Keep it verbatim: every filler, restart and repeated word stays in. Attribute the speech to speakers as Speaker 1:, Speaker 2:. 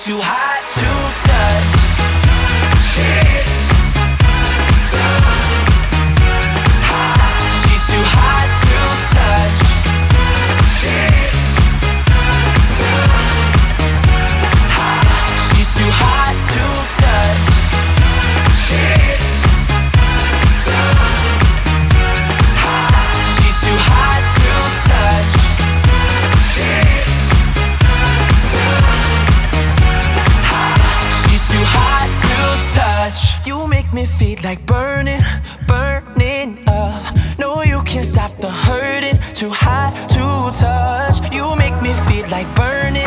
Speaker 1: too hot to touch. She's too hot. She's too hot to touch. She's too hot. She's too hot to touch. She's too hot. She's too hot to touch. She's She's too hot to touch. You make me feel like burning, burning up. No, you can't stop the hurting. Too hot to touch. You make me feel like burning.